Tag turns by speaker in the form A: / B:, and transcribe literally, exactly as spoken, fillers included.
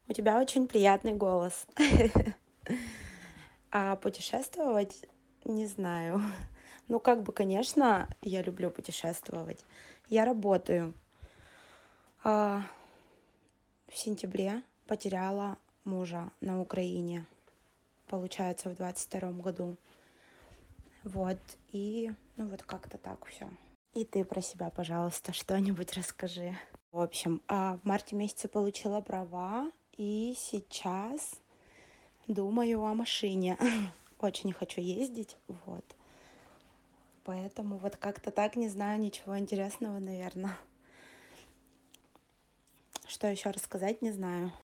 A: У тебя очень приятный голос. А путешествовать не знаю. Ну, как бы, конечно, я люблю путешествовать. Я работаю. А, в сентябре потеряла мужа на Украине, получается, в двадцать втором году. Вот, и ну вот как-то так все. И ты про себя, пожалуйста, что-нибудь расскажи. В общем, а, в марте месяце получила права, и сейчас думаю о машине. Очень хочу ездить, вот. Поэтому вот как-то так, не знаю, ничего интересного, наверное. Что еще рассказать, не знаю.